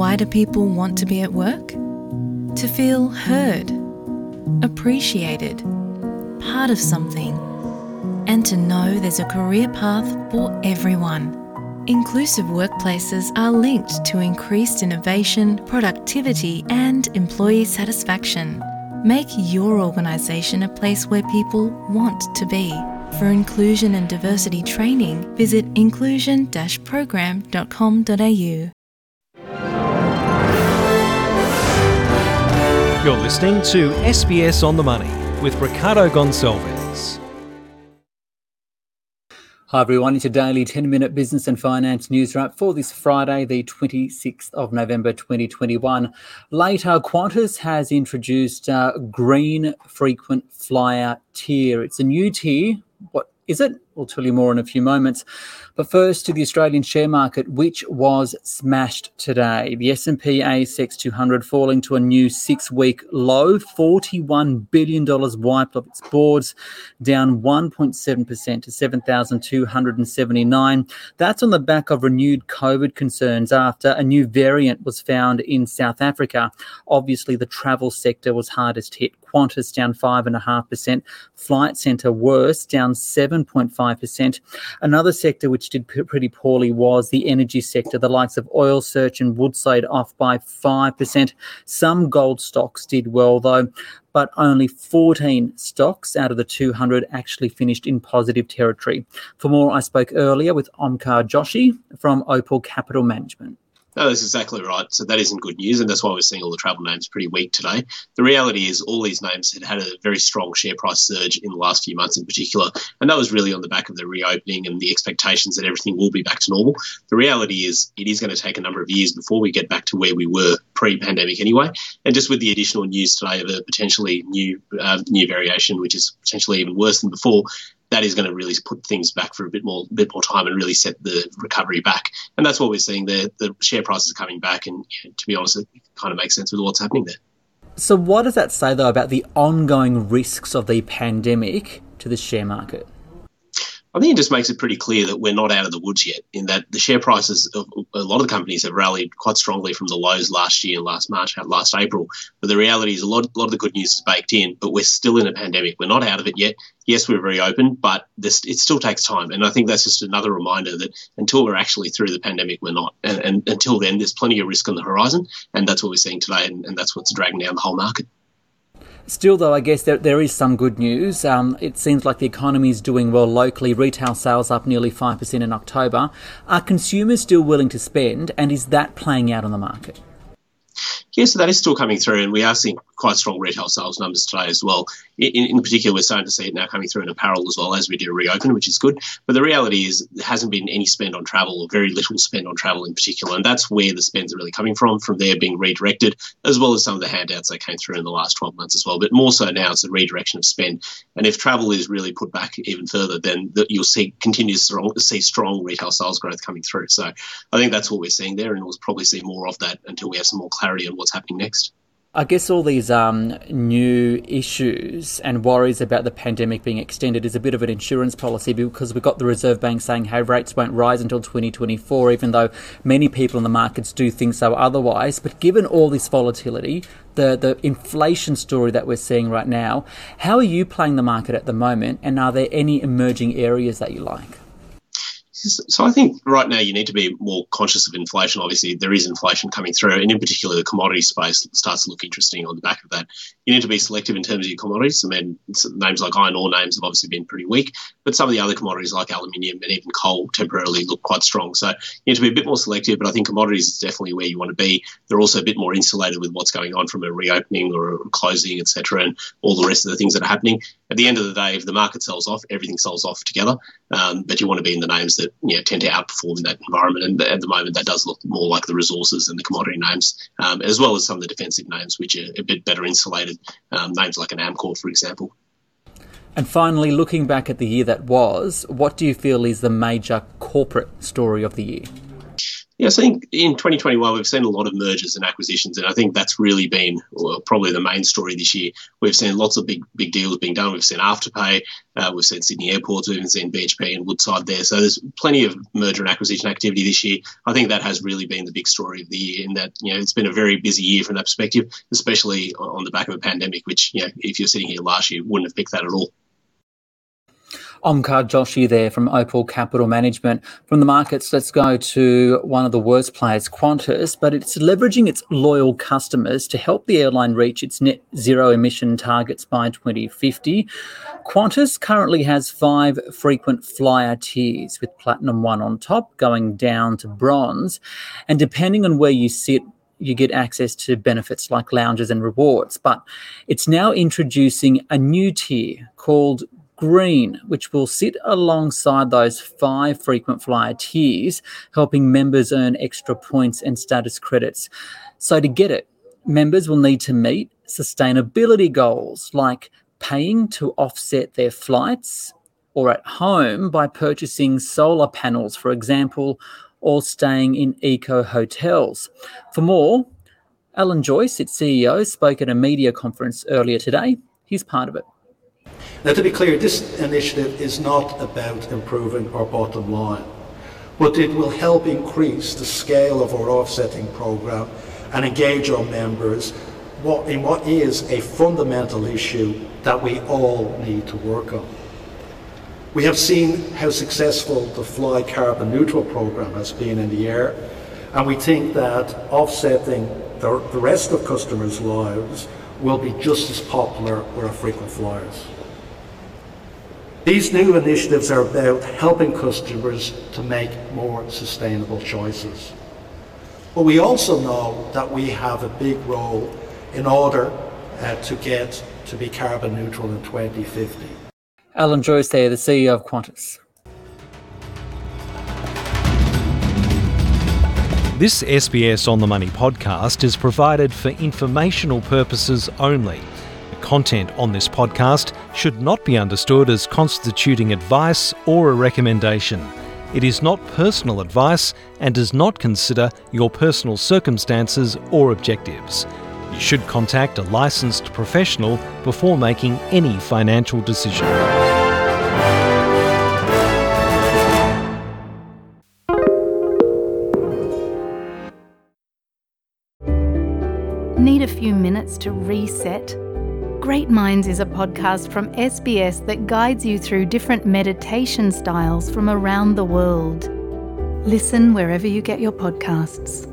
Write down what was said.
Why do people want to be at work? To feel heard, appreciated, part of something, and to know there's a career path for everyone. Inclusive workplaces are linked to increased innovation, productivity, and employee satisfaction. Make your organisation a place where people want to be. For inclusion and diversity training, visit inclusion-program.com.au. You're listening to SBS On The Money with Ricardo Gonçalves. Hi everyone, it's your daily 10-minute business and finance news wrap for this Friday, the 26th of November 2021. Later, Qantas has introduced a green frequent flyer tier. It's a new tier. What is it? We'll tell you more in a few moments. But first to the Australian share market, which was smashed today. The S&P ASX 200 falling to a new 6-week low, $41 billion wiped off its boards, down 1.7% to 7,279. That's on the back of renewed COVID concerns after a new variant was found in South Africa. Obviously, the travel sector was hardest hit. Qantas down 5.5%, Flight Centre worse, down 7.5%. Another sector which did pretty poorly was the energy sector. The likes of Oil Search and Woodside off by 5%. Some gold stocks did well though, but only 14 stocks out of the 200 actually finished in positive territory. For more, I spoke earlier with Omkar Joshi from Opal Capital Management. No, that's exactly right. So that isn't good news, and that's why we're seeing all the travel names pretty weak today. The reality is all these names had a very strong share price surge in the last few months in particular, and that was really on the back of the reopening and the expectations that everything will be back to normal. The reality is it is going to take a number of years before we get back to where we were pre-pandemic anyway, and just with the additional news today of a potentially new variation, which is potentially even worse than before, that is going to really put things back for a bit more time and really set the recovery back. And that's what we're seeing there. The share prices are coming back, and to be honest, it kind of makes sense with what's happening there. So what does that say, though, about the ongoing risks of the pandemic to the share market? I think it just makes it pretty clear that we're not out of the woods yet, in that the share prices of a lot of the companies have rallied quite strongly from the lows last year, last March, last April. But the reality is a lot of the good news is baked in, but we're still in a pandemic. We're not out of it yet. Yes, we're very open, but it still takes time. And I think that's just another reminder that until we're actually through the pandemic, we're not. And until then, there's plenty of risk on the horizon. And that's what we're seeing today. And that's what's dragging down the whole market. Still, though, I guess there is some good news. It seems like the economy is doing well locally. Retail sales up nearly 5% in October. Are consumers still willing to spend, and is that playing out on the market? Yes, so that is still coming through, and we are seeing quite strong retail sales numbers today as well. In particular, we're starting to see it now coming through in apparel as well as we do reopen, which is good. But the reality is there hasn't been any spend on travel, or very little spend on travel in particular, and that's where the spends are really coming from there being redirected, as well as some of the handouts that came through in the last 12 months as well. But more so now, it's a redirection of spend. And if travel is really put back even further, then you'll continue to see strong retail sales growth coming through. So I think that's what we're seeing there, and we'll probably see more of that until we have some more clarity on what's happening next. I guess all these new issues and worries about the pandemic being extended is a bit of an insurance policy, because we've got the Reserve Bank saying, hey, rates won't rise until 2024, even though many people in the markets do think so otherwise. But given all this volatility, the inflation story that we're seeing right now, how are you playing the market at the moment, and are there any emerging areas that you like? So I think right now you need to be more conscious of inflation. Obviously, there is inflation coming through, and in particular, the commodity space starts to look interesting on the back of that. You need to be selective in terms of your commodities. I mean, names like iron ore names have obviously been pretty weak, but some of the other commodities like aluminium and even coal temporarily look quite strong. So you need to be a bit more selective, but I think commodities is definitely where you want to be. They're also a bit more insulated with what's going on from a reopening or a closing, etc., and all the rest of the things that are happening. At the end of the day, if the market sells off, everything sells off together, but you want to be in the names that tend to outperform in that environment, and at the moment that does look more like the resources and the commodity names, as well as some of the defensive names which are a bit better insulated, names like an Amcor, for example. And finally, looking back at the year that was, what do you feel is the major corporate story of the year? Yes, I think in 2021 we've seen a lot of mergers and acquisitions, and I think that's really been probably the main story this year. We've seen lots of big deals being done. We've seen Afterpay, we've seen Sydney Airports, we've even seen BHP and Woodside there. So there's plenty of merger and acquisition activity this year. I think that has really been the big story of the year, in that it's been a very busy year from that perspective, especially on the back of a pandemic, which if you're sitting here last year, wouldn't have picked that at all. Omkar Joshi there from Opal Capital Management. From the markets, let's go to one of the worst players, Qantas, but it's leveraging its loyal customers to help the airline reach its net zero emission targets by 2050. Qantas currently has 5 frequent flyer tiers, with Platinum 1 on top, going down to Bronze. And depending on where you sit, you get access to benefits like lounges and rewards. But it's now introducing a new tier called Green, which will sit alongside those 5 frequent flyer tiers, helping members earn extra points and status credits. So to get it, members will need to meet sustainability goals like paying to offset their flights, or at home by purchasing solar panels, for example, or staying in eco hotels. For more, Alan Joyce, its CEO, spoke at a media conference earlier today. He's part of it. Now, to be clear, this initiative is not about improving our bottom line, but it will help increase the scale of our offsetting programme and engage our members in what is a fundamental issue that we all need to work on. We have seen how successful the Fly Carbon Neutral programme has been in the air, and we think that offsetting the rest of customers' lives will be just as popular with our frequent flyers. These new initiatives are about helping customers to make more sustainable choices. But we also know that we have a big role in order to get to be carbon neutral in 2050. Alan Joyce there, the CEO of Qantas. This SBS On The Money podcast is provided for informational purposes only. The content on this podcast should not be understood as constituting advice or a recommendation. It is not personal advice and does not consider your personal circumstances or objectives. You should contact a licensed professional before making any financial decision. Need a few minutes to reset? Great Minds is a podcast from SBS that guides you through different meditation styles from around the world. Listen wherever you get your podcasts.